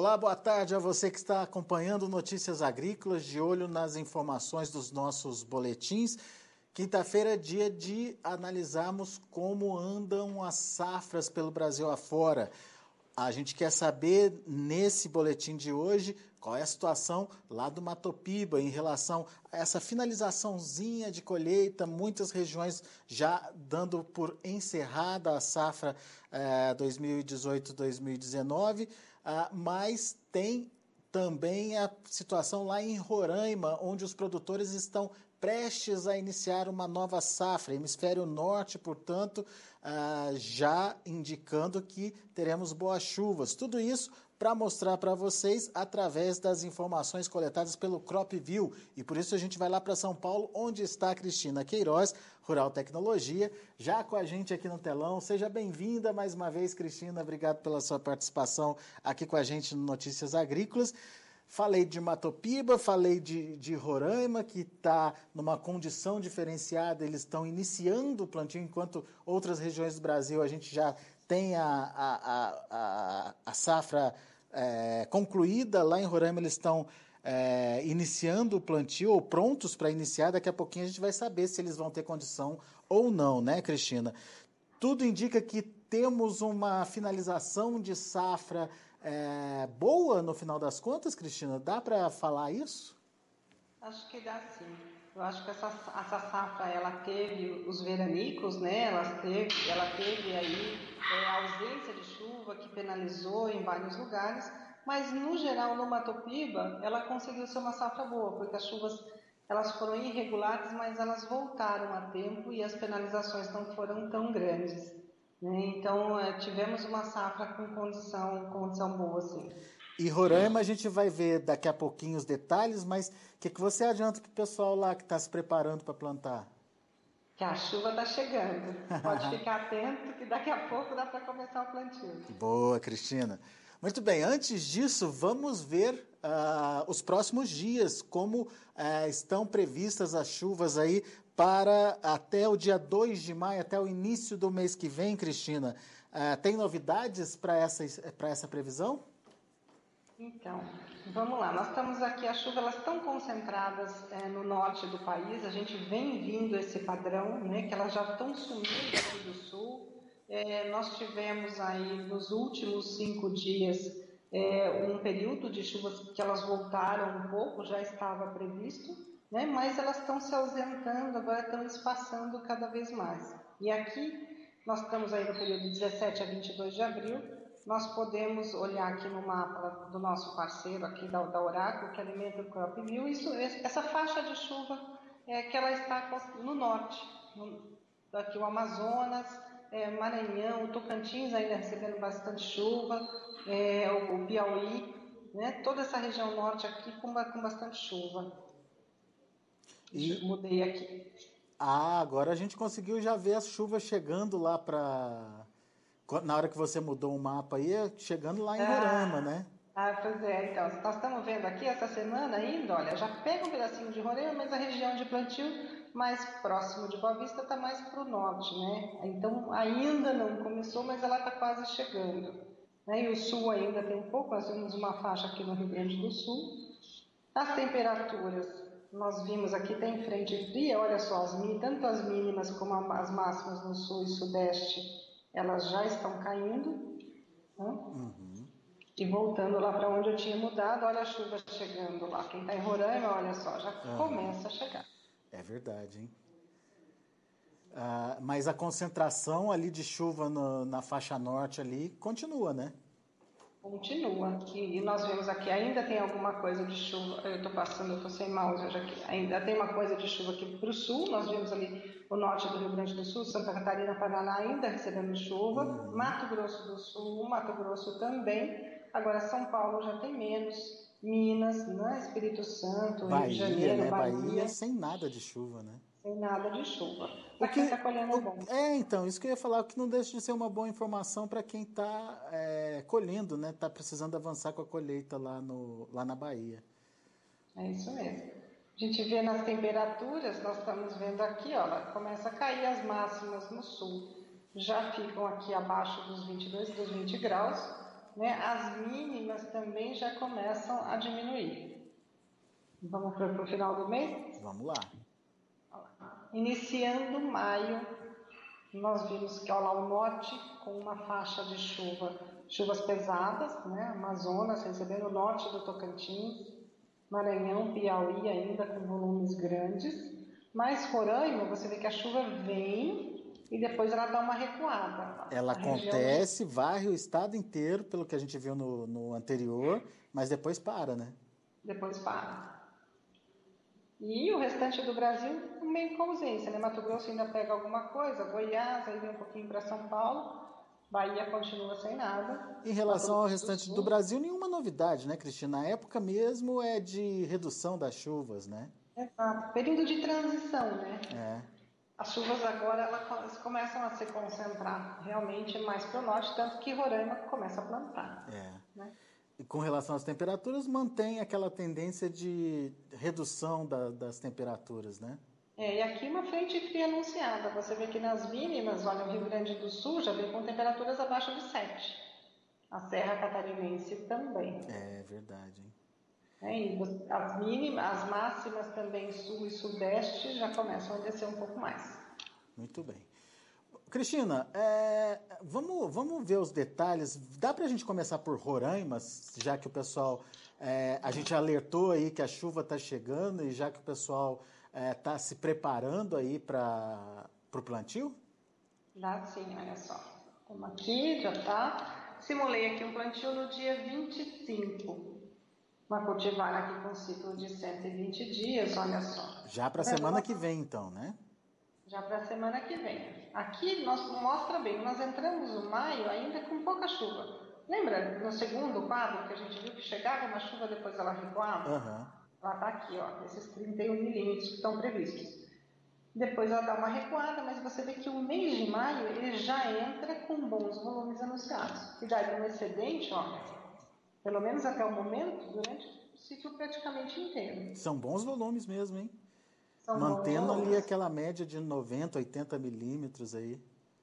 Olá, boa tarde a você que está acompanhando Notícias Agrícolas, de olho nas informações dos nossos boletins. Quinta-feira é dia de analisarmos como andam as safras pelo Brasil afora. A gente quer saber, nesse boletim de hoje, qual é a situação lá do Mato Piba em relação a essa finalizaçãozinha de colheita, muitas regiões já dando por encerrada a safra 2018-2019, mas tem também a situação lá em Roraima, onde os produtores estão prestes a iniciar uma nova safra. Hemisfério Norte, portanto, já indicando que teremos boas chuvas. Tudo isso para mostrar para vocês através das informações coletadas pelo CropView. E por isso a gente vai lá para São Paulo, onde está a Cristina Queiroz, Rural Tecnologia, já com a gente aqui no telão. Seja bem-vinda mais uma vez, Cristina. Obrigado pela sua participação aqui com a gente no Notícias Agrícolas. Falei de Mato Piba, falei de Roraima, que está numa condição diferenciada, eles estão iniciando o plantio, enquanto outras regiões do Brasil a gente já tem a safra concluída. Lá em Roraima eles estão iniciando o plantio, ou prontos para iniciar. Daqui a pouquinho a gente vai saber se eles vão ter condição ou não, né, Cristina? Tudo indica que temos uma finalização de safra boa no final das contas, Cristina? Dá para falar isso? Acho que dá sim. Eu acho que essa safra, ela teve os veranicos, né? Ela teve aí a ausência de chuva que penalizou em vários lugares, mas no geral no Mato Piba ela conseguiu ser uma safra boa, porque as chuvas elas foram irregulares, mas elas voltaram a tempo e as penalizações não foram tão grandes, né? Então tivemos uma safra com condição boa, sim. E Roraima a gente vai ver daqui a pouquinho os detalhes, mas o que você adianta para o pessoal lá que está se preparando para plantar? Que a chuva está chegando. Pode ficar atento que daqui a pouco dá para começar o plantio. Boa, Cristina. Muito bem, antes disso, vamos ver os próximos dias, como estão previstas as chuvas aí para até o dia 2 de maio, até o início do mês que vem, Cristina. Tem novidades para essa previsão? Então, vamos lá. Nós estamos aqui, as chuvas elas estão concentradas no norte do país. A gente vem vindo esse padrão, né, que elas já estão sumindo aqui do sul. Nós tivemos aí nos últimos 5 dias um período de chuvas que elas voltaram um pouco, já estava previsto, né, mas elas estão se ausentando, agora estão espaçando cada vez mais. E aqui nós estamos aí no período de 17 a 22 de abril. Nós podemos olhar aqui no mapa do nosso parceiro aqui da Oráculo, que alimenta o CropView, essa faixa de chuva que ela está no norte, aqui o Amazonas, Maranhão, o Tocantins ainda recebendo bastante chuva, o Piauí, né, toda essa região norte aqui com bastante chuva. Mudei aqui. Agora a gente conseguiu já ver as chuvas chegando lá para... Na hora que você mudou o mapa aí, chegando lá em Roraima, né? Pois é, então, nós estamos vendo aqui essa semana ainda, olha, já pega um pedacinho de Roraima, mas a região de plantio mais próximo de Boa Vista está mais para o norte, né? Então ainda não começou, mas ela está quase chegando, né? E o sul ainda tem um pouco, nós temos uma faixa aqui no Rio Grande do Sul. As temperaturas, nós vimos aqui, tem frente fria, olha só, tanto as mínimas como as máximas no sul e sudeste, elas já estão caindo, né? Uhum. E voltando lá para onde eu tinha mudado, olha a chuva chegando lá. Quem está em Roraima, olha só, já começa a chegar. É verdade, hein? Mas a concentração ali de chuva na faixa norte ali continua, né? Continua. E nós vemos aqui, ainda tem alguma coisa de chuva. Eu estou passando, eu estou sem mouse hoje aqui. Ainda tem uma coisa de chuva aqui para o sul. Nós vimos ali o norte do Rio Grande do Sul, Santa Catarina, Paraná ainda recebendo chuva. Uhum. Mato Grosso do Sul, Mato Grosso também. Agora São Paulo já tem menos. Minas, né? Espírito Santo, Bahia, Rio de Janeiro, né? Bahia. Bahia sem nada de chuva, né? Sem nada de chuva. Para quem está colhendo é bom. Então, isso que eu ia falar, que não deixa de ser uma boa informação para quem está colhendo, né? Está precisando avançar com a colheita lá na Bahia. É isso mesmo. A gente vê nas temperaturas, nós estamos vendo aqui, ó, começa a cair as máximas no sul. Já ficam aqui abaixo dos 22, dos 20 graus. né, as mínimas também já começam a diminuir. Vamos para o final do mês? Vamos lá. Iniciando maio, nós vimos que lá o norte com uma faixa de chuvas pesadas, né? Amazonas recebendo o norte do Tocantins, Maranhão, Piauí ainda com volumes grandes, mas Roraima, você vê que a chuva vem e depois ela dá uma recuada. Ela acontece, varre o estado inteiro, pelo que a gente viu no anterior, mas depois para, né? Depois para. E o restante do Brasil, meio com ausência, né? Mato Grosso ainda pega alguma coisa, Goiás, aí vem um pouquinho para São Paulo, Bahia continua sem nada. Em relação ao restante do Brasil, nenhuma novidade, né, Cristina? A época mesmo é de redução das chuvas, né? Exato. Período de transição, né? É. As chuvas agora elas começam a se concentrar realmente mais para o norte, tanto que Roraima começa a plantar. Né? E com relação às temperaturas, mantém aquela tendência de redução das temperaturas, né? E aqui uma frente fria anunciada. Você vê que nas mínimas, olha, o Rio Grande do Sul já vem com temperaturas abaixo de 7. A Serra Catarinense também. É verdade, hein? E as máximas também sul e sudeste já começam a descer um pouco mais. Muito bem. Cristina, vamos ver os detalhes. Dá para a gente começar por Roraima, já que o pessoal... a gente alertou aí que a chuva está chegando e já que o pessoal está se preparando aí para o plantio? Dá sim, olha só. Como aqui já está. Simulei aqui um plantio no dia 25. Uma cultivar aqui com um ciclo de 120 dias, olha só. Já para a semana que vem, então, né? Já para a semana que vem. Aqui mostra bem, nós entramos no maio ainda com pouca chuva. Lembra no segundo quadro que a gente viu que chegava uma chuva, depois ela recuava? Uhum. Ela está aqui, ó, esses 31 milímetros que estão previstos. Depois ela dá uma recuada, mas você vê que o mês de maio ele já entra com bons volumes anunciados. E daí um excedente, ó, pelo menos até o momento, durante o ciclo praticamente inteiro. São bons volumes mesmo, hein? São mantendo ali aquela média de 90, 80 milímetros aí.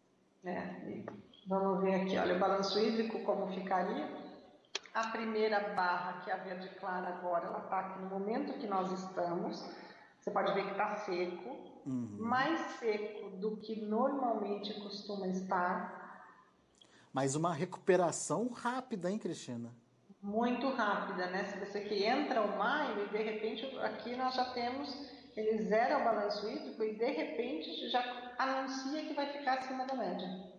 Vamos ver aqui, olha, o balanço hídrico como ficaria. A primeira barra, que é a verde clara agora, ela está aqui no momento que nós estamos. Você pode ver que está seco, mais seco do que normalmente costuma estar. Mas uma recuperação rápida, hein, Cristina? Muito rápida, né? Se você que entra o maio e de repente aqui nós já temos, ele zera o balanço hídrico e de repente já anuncia que vai ficar acima da média.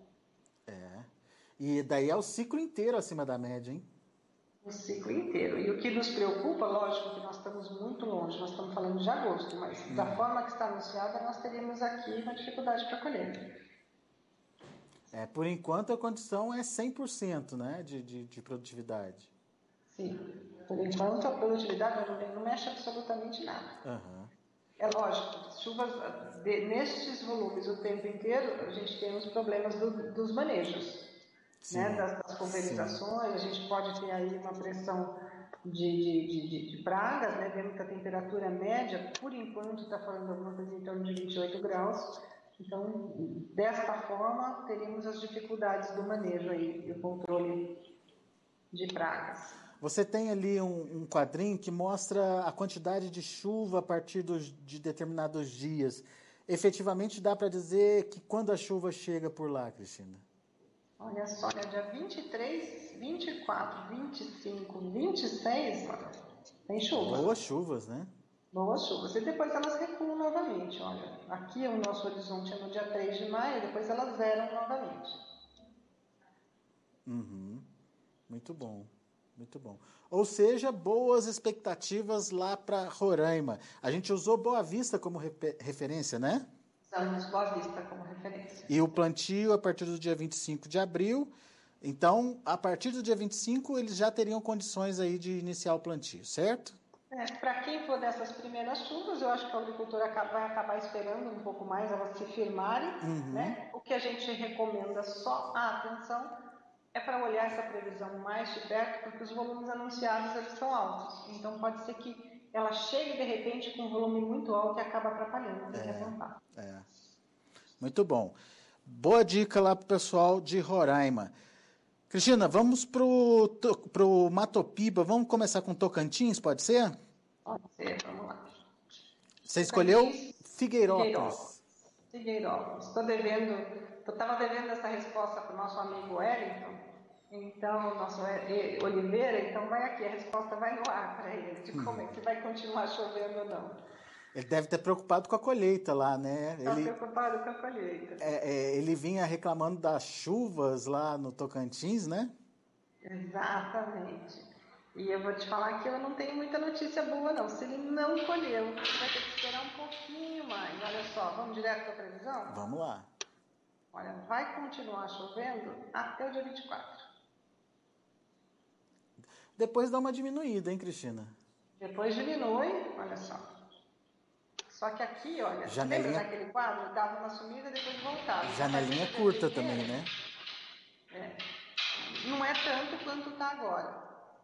E daí é o ciclo inteiro acima da média, hein? O ciclo inteiro. E o que nos preocupa, lógico que nós estamos muito longe, nós estamos falando de agosto, mas da forma que está anunciada, nós teríamos aqui uma dificuldade para colher. Por enquanto a condição é 100%, né, de produtividade. Sim, por enquanto a produtividade não mexe absolutamente nada. É lógico, chuvas nestes volumes o tempo inteiro, a gente tem os problemas dos manejos. Né, das pulverizações, a gente pode ter aí uma pressão de pragas, né, vendo que a temperatura média, por enquanto, está falando alguma coisa em torno de 28 graus. Então, desta forma, teríamos as dificuldades do manejo aí, e o controle de pragas. Você tem ali um quadrinho que mostra a quantidade de chuva a partir de determinados dias. Efetivamente, dá para dizer que quando a chuva chega por lá, Cristina? Olha só, dia 23, 24, 25, 26, tem chuva. Boas chuvas, né? Boas chuvas. E depois elas recuam novamente. Olha, aqui o nosso horizonte é no dia 3 de maio, depois elas zeram novamente. Muito bom, muito bom. Ou seja, boas expectativas lá para Roraima. A gente usou Boa Vista como referência, né? Usamos Boa Vista como referência. E o plantio a partir do dia 25 de abril. Então, a partir do dia 25, eles já teriam condições aí de iniciar o plantio, certo? Para quem for dessas primeiras chuvas, eu acho que a agricultura vai acabar esperando um pouco mais elas se firmarem. Né? O que a gente recomenda só a atenção é para olhar essa previsão mais de perto, porque os volumes anunciados eles são altos. Então, pode ser que ela chegue de repente com um volume muito alto e acaba atrapalhando. Tem que atentar. Muito bom. Boa dica lá para o pessoal de Roraima. Cristina, vamos pro Mato Piba. Vamos começar com Tocantins, pode ser? Pode ser, vamos lá. Você escolheu Figueirópolis. Figueirópolis. Figueirópolis. Estava devendo essa resposta para o nosso amigo Wellington, então, nosso Oliveira, então vai aqui, a resposta vai no ar para ele, de como é que vai continuar chovendo ou não. Ele deve estar preocupado com a colheita lá, né? Está preocupado com a colheita. Ele vinha reclamando das chuvas lá no Tocantins, né? Exatamente. E eu vou te falar que eu não tenho muita notícia boa, não. Se ele não colheu, vai ter que esperar um pouquinho mais. Olha só, vamos direto para a previsão? Vamos lá. Olha, vai continuar chovendo até o dia 24. Depois dá uma diminuída, hein, Cristina? Depois diminui, olha só. Só que aqui, olha, Janelinha... lembra daquele quadro? Dava uma sumida e depois voltava. Janelinha curta também, né? Não é tanto quanto está agora.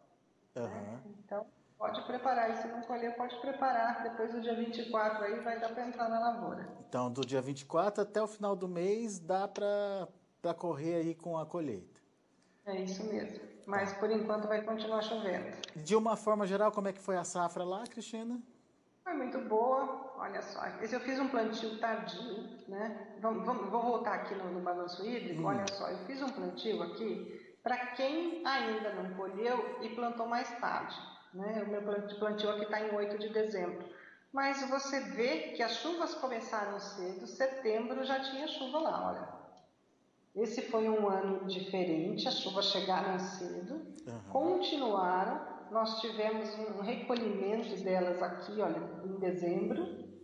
Né? Então, pode preparar. E se não colher, pode preparar. Depois do dia 24 aí vai dar para entrar na lavoura. Então, do dia 24 até o final do mês dá para correr aí com a colheita. É isso mesmo. Mas, por enquanto, vai continuar chovendo. De uma forma geral, como é que foi a safra lá, Cristina? Foi muito boa, olha só. Eu fiz um plantio tardio, né? Vou voltar aqui no balanço hídrico. Olha só, eu fiz um plantio aqui para quem ainda não colheu e plantou mais tarde, né? O meu plantio aqui está em 8 de dezembro. Mas você vê que as chuvas começaram cedo, setembro já tinha chuva lá, olha. Esse foi um ano diferente, as chuvas chegaram cedo, continuaram. Nós tivemos um recolhimento delas aqui, olha, em dezembro.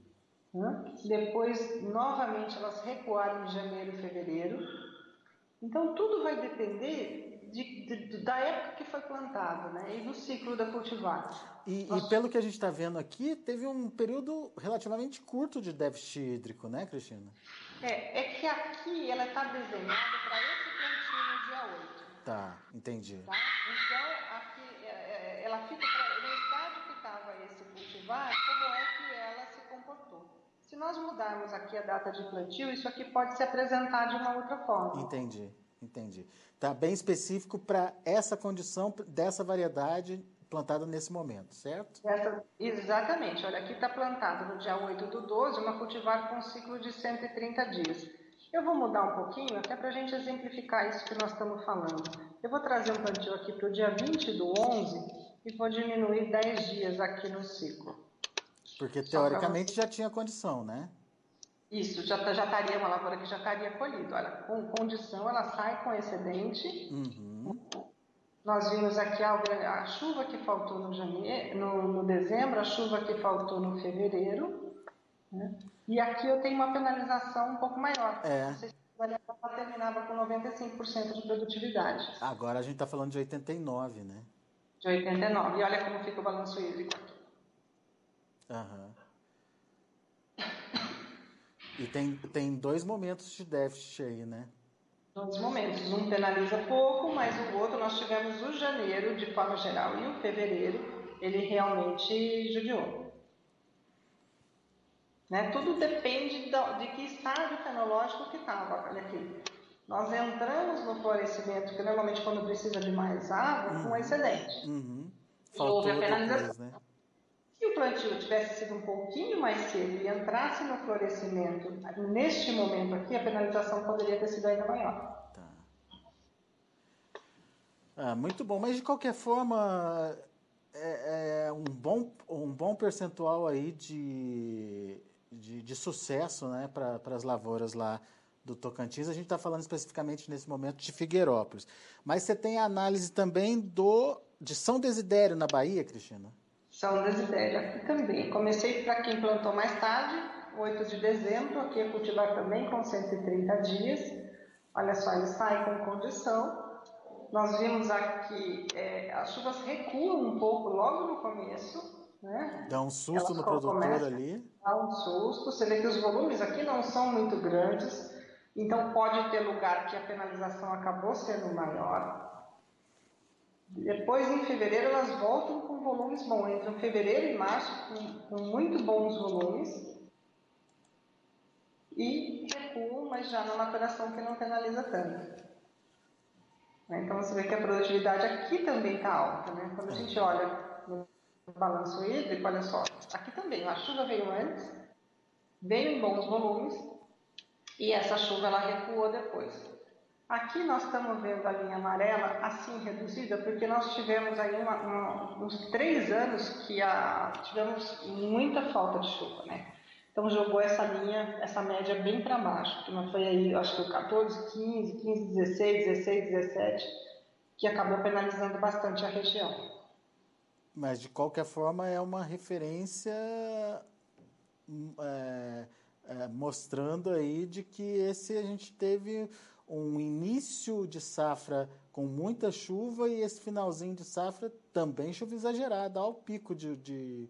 Né? Depois, novamente, elas recuaram em janeiro e fevereiro. Então, tudo vai depender da época que foi plantado, né? E do ciclo da cultivar. E pelo que a gente está vendo aqui, teve um período relativamente curto de déficit hídrico, né, Cristina? É que aqui ela está desenhada para esse plantio no dia 8. Tá, entendi. Tá? Então, aqui ela fica no estágio que estava esse cultivar, como é que ela se comportou. Se nós mudarmos aqui a data de plantio, isso aqui pode se apresentar de uma outra forma. Entendi. Tá bem específico para essa condição dessa variedade plantada nesse momento, certo? Exatamente. Olha, aqui está plantado no dia 8 do 12, uma cultivar com um ciclo de 130 dias. Eu vou mudar um pouquinho, até para a gente exemplificar isso que nós estamos falando. Eu vou trazer um plantio aqui para o dia 20 do 11 e vou diminuir 10 dias aqui no ciclo. Porque, teoricamente, já tinha condição, né? Isso, já estaria uma lavoura que já estaria colhida. Olha, com condição, ela sai com excedente. Nós vimos aqui a chuva que faltou no dezembro, a chuva que faltou no fevereiro. Né? E aqui eu tenho uma penalização um pouco maior. Não sei se ela terminava com 95% de produtividade. Agora a gente está falando de 89, né? De 89. E olha como fica o balanço hídrico aqui. E tem 2 momentos de déficit aí, né? 2 momentos. Um penaliza pouco, mas o outro nós tivemos o janeiro, de forma geral, e o fevereiro, ele realmente judiou. Né? Tudo depende de que estágio fenológico que estava. Olha aqui. Nós entramos no florescimento, que normalmente quando precisa de mais água, com excedente. E houve a penalização. Depois, né? Se o plantio tivesse sido um pouquinho mais cedo e entrasse no florescimento, neste momento aqui, a penalização poderia ter sido ainda maior. Tá. Muito bom, mas de qualquer forma, um bom percentual aí de sucesso, né, para as lavouras lá do Tocantins. A gente está falando especificamente nesse momento de Figueirópolis. Mas você tem a análise também de São Desidério, na Bahia, Cristina? São Desidério aqui também. Comecei para quem plantou mais tarde, 8 de dezembro, aqui a cultivar também com 130 dias. Olha só, ele sai com condição. Nós vimos aqui, as chuvas recuam um pouco logo no começo, né? Dá um susto no produtor ali. Dá um susto. Você vê que os volumes aqui não são muito grandes, então pode ter lugar que a penalização acabou sendo maior. Depois, em fevereiro, elas voltam com volumes bons. Entram em fevereiro e março com muito bons volumes. E recuam, mas já numa operação que não penaliza tanto. né? Então você vê que a produtividade aqui também está alta, né? Quando a gente olha no balanço hídrico, olha só, aqui também a chuva veio antes, veio em bons volumes e essa chuva ela recuou depois. Aqui nós estamos vendo a linha amarela assim reduzida, porque nós tivemos aí uns 3 anos que tivemos muita falta de chuva, né? Então jogou essa linha, essa média bem para baixo, que não foi aí, acho que o 14, 15, 15, 16, 16, 17, que acabou penalizando bastante a região. Mas de qualquer forma é uma referência mostrando aí de que a gente teve um início de safra com muita chuva e esse finalzinho de safra também chuva exagerada, ao pico de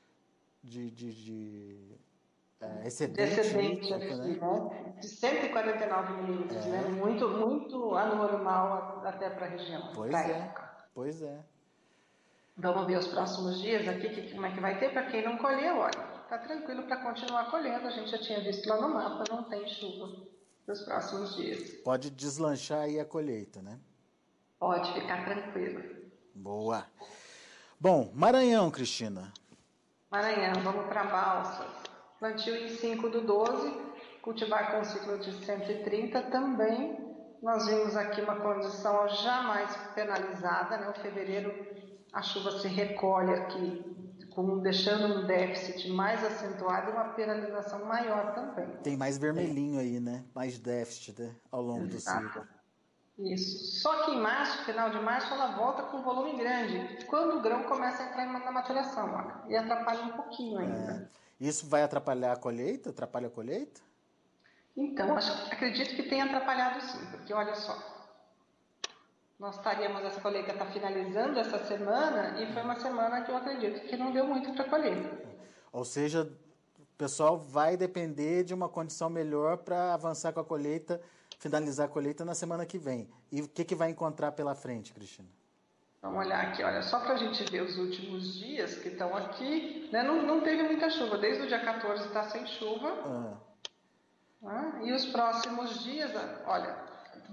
excedente Aqui, né? De 149 milímetros, né? Muito, muito anormal até para a região, para a época. Pois é. Vamos ver os próximos dias aqui, como é que vai ter. Para quem não colheu, olha, tá tranquilo para continuar colhendo. A gente já tinha visto lá no mapa, não tem chuva nos próximos dias. Pode deslanchar aí a colheita, né? Pode ficar tranquilo. Boa. Bom, Maranhão, Cristina. Maranhão, vamos para Balsas. Plantio em 5/12, cultivar com ciclo de 130 também. Nós vimos aqui uma condição já mais penalizada, né? O fevereiro a chuva se recolhe aqui, deixando um déficit mais acentuado e uma penalização maior também. Tem mais vermelhinho aí, né? Mais déficit, né? Ao longo do ciclo. Isso. Só que em março, final de março, ela volta com volume grande, quando o grão começa a entrar na maturação, olha, e atrapalha um pouquinho ainda. Isso vai atrapalhar a colheita? Atrapalha a colheita? Então, acredito que tenha atrapalhado sim, porque olha só, nós estaríamos, essa colheita está finalizando essa semana e foi uma semana que eu acredito que não deu muito para colher. Ou seja, o pessoal vai depender de uma condição melhor para avançar com a colheita, finalizar a colheita na semana que vem. E o que vai encontrar pela frente, Cristina? Vamos olhar aqui, olha, só para a gente ver os últimos dias que estão aqui, né, não teve muita chuva, desde o dia 14 está sem chuva. E os próximos dias, olha,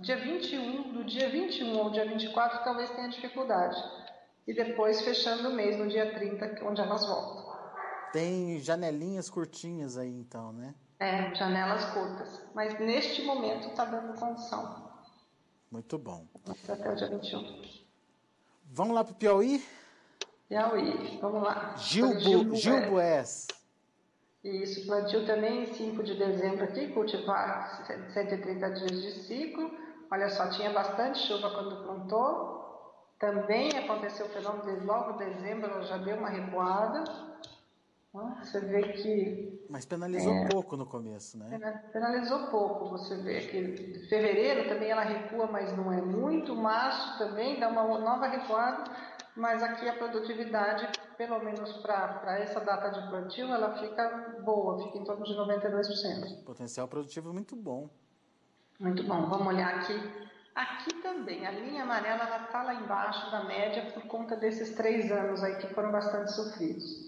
do dia 21 ao dia 24 talvez tenha dificuldade. E depois fechando o mês, no dia 30, onde elas voltam. Tem janelinhas curtinhas aí então, né? Janelas curtas. Mas neste momento está dando condição. Muito bom. Até o dia 21. Vamos lá para o Piauí? Piauí, vamos lá. Gilboés. Isso, plantio também em 5 de dezembro aqui, cultivar 130 dias de ciclo. Olha só, tinha bastante chuva quando plantou. Também aconteceu o fenômeno de logo em dezembro, ela já deu uma recuada. Você vê que... Mas penalizou pouco no começo, né? Penalizou pouco, você vê que fevereiro também ela recua, mas não é muito. Março também dá uma nova recuada, mas aqui a produtividade, pelo menos para essa data de plantio, ela fica boa, fica em torno de 92%. Potencial produtivo muito bom. Muito bom, vamos olhar aqui. Aqui também, a linha amarela ela está lá embaixo da média por conta desses 3 anos aí que foram bastante sofridos.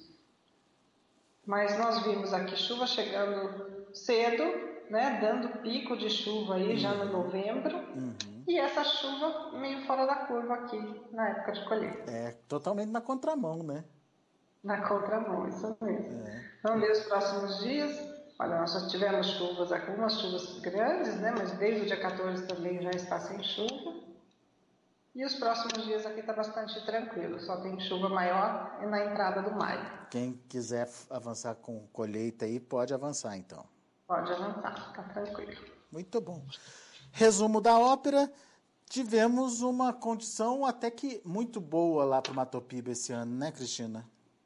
Mas nós vimos aqui chuva chegando cedo, né, dando pico de chuva aí já no novembro, e essa chuva meio fora da curva aqui na época de colheita. Totalmente na contramão, né? Na contramão, isso mesmo. Vamos ver os próximos dias. Olha, nós já tivemos chuvas, algumas chuvas grandes, né, mas desde o dia 14 também já está sem chuva. E os próximos dias aqui está bastante tranquilo, só tem chuva maior na entrada do maio. Quem quiser avançar com colheita aí, pode avançar então. Pode avançar, está tranquilo. Muito bom. Resumo da ópera, tivemos uma condição até que muito boa lá para o Mato Piba esse ano, né, Cristina?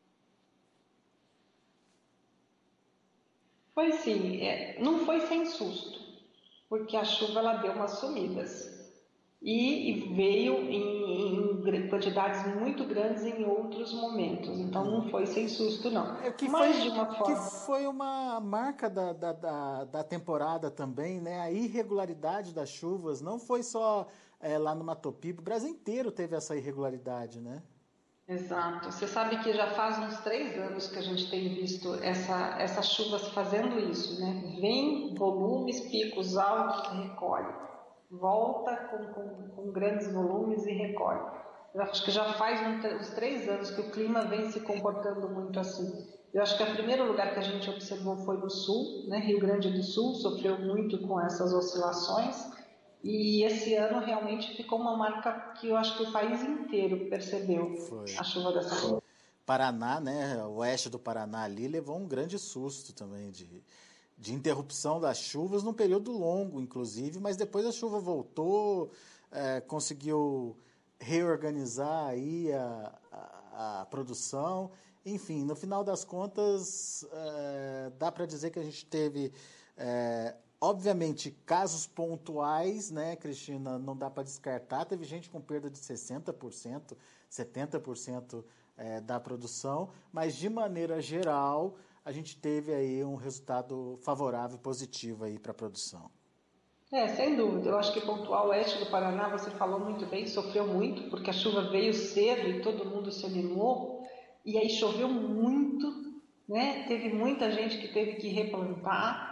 Foi sim, não foi sem susto, porque a chuva ela deu umas sumidas. E veio em quantidades muito grandes em outros momentos. Então não foi sem susto, não. Que foi uma marca da temporada também, né? A irregularidade das chuvas. Não foi só lá no Mato Piba, o Brasil inteiro teve essa irregularidade, né? Exato. Você sabe que já faz uns 3 anos que a gente tem visto essas chuvas fazendo isso, né? Vem volumes, picos altos, recolhe. volta com grandes volumes e recolhe. Eu acho que já faz uns 3 anos que o clima vem se comportando muito assim. Eu acho que o primeiro lugar que a gente observou foi no sul, né? Rio Grande do Sul sofreu muito com essas oscilações, e esse ano realmente ficou uma marca que eu acho que o país inteiro percebeu Foi. a chuva dessa vez. Paraná, né, o oeste do Paraná ali levou um grande susto também de interrupção das chuvas num período longo, inclusive, mas depois a chuva voltou, conseguiu reorganizar aí a produção. Enfim, no final das contas, dá para dizer que a gente teve, obviamente, casos pontuais, né, Cristina, não dá para descartar. Teve gente com perda de 60%, 70% da produção, mas de maneira geral, a gente teve aí um resultado favorável, positivo aí para a produção. Sem dúvida. Eu acho que pontual oeste do Paraná, você falou muito bem, sofreu muito, porque a chuva veio cedo e todo mundo se animou, e aí choveu muito, né? Teve muita gente que teve que replantar.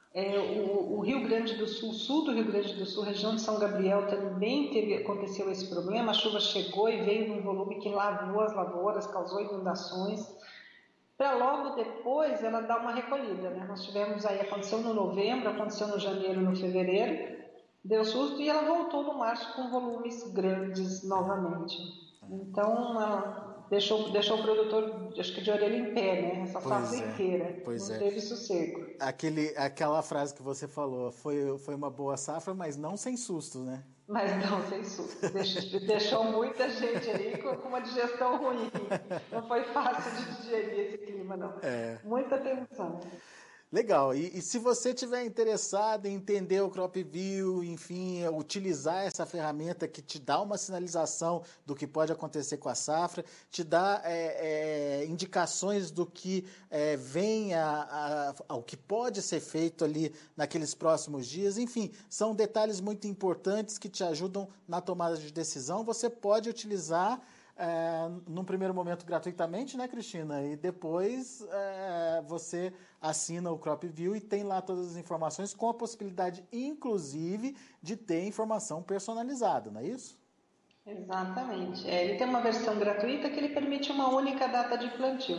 O Rio Grande do Sul, sul do Rio Grande do Sul, região de São Gabriel, também aconteceu esse problema. A chuva chegou e veio num volume que lavou as lavouras, causou inundações, para logo depois ela dar uma recolhida, né? Nós tivemos aí, aconteceu no novembro, aconteceu no janeiro, no fevereiro, deu susto e ela voltou no março com volumes grandes novamente. Então, ela deixou o produtor, acho que de orelha em pé, né? Essa safra inteira, Pois não é. teve sossego. Aquela frase que você falou, foi uma boa safra, mas não sem susto, né? Mas não, sem susto. Deixou muita gente aí com uma digestão ruim. Não foi fácil de digerir esse clima, não. Muita tensão. Legal. E se você tiver interessado em entender o Crop View, enfim, utilizar essa ferramenta que te dá uma sinalização do que pode acontecer com a safra, te dá indicações do que vem, ao que pode ser feito ali naqueles próximos dias, enfim, são detalhes muito importantes que te ajudam na tomada de decisão. Você pode utilizar num primeiro momento gratuitamente, né, Cristina? E depois você assina o Crop View e tem lá todas as informações, com a possibilidade, inclusive, de ter informação personalizada, não é isso? Exatamente. Ele tem uma versão gratuita que ele permite uma única data de plantio.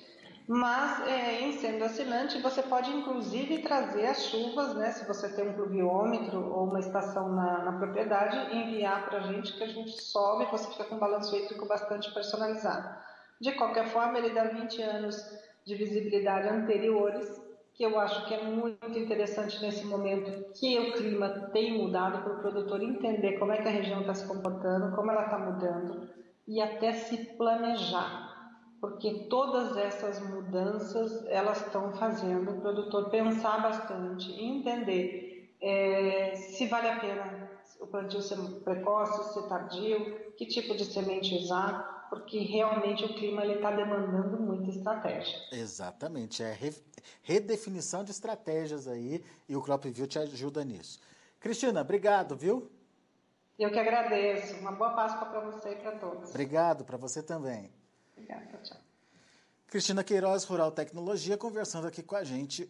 Mas, em sendo assinante, você pode inclusive trazer as chuvas, né? Se você tem um pluviômetro ou uma estação na propriedade, enviar para a gente, que a gente sobe, você fica com um balanço hídrico bastante personalizado. De qualquer forma, ele dá 20 anos de visibilidade anteriores, que eu acho que é muito interessante nesse momento que o clima tem mudado, para o produtor entender como é que a região está se comportando, como ela está mudando, e até se planejar, porque todas essas mudanças elas estão fazendo o produtor pensar bastante e entender se vale a pena o plantio ser precoce, ser tardio, que tipo de semente usar, porque realmente o clima está demandando muita estratégia. Exatamente, redefinição de estratégias aí, e o Crop View te ajuda nisso. Cristina, obrigado, viu? Eu que agradeço. Uma boa Páscoa para você e para todos. Obrigado, para você também. Obrigada, tchau. Cristina Queiroz, Rural Tecnologia, conversando aqui com a gente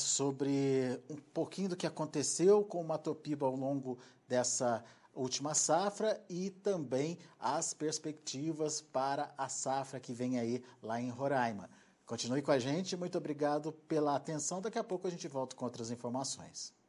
sobre um pouquinho do que aconteceu com o Matopiba ao longo dessa última safra e também as perspectivas para a safra que vem aí lá em Roraima. Continue com a gente, muito obrigado pela atenção. Daqui a pouco a gente volta com outras informações.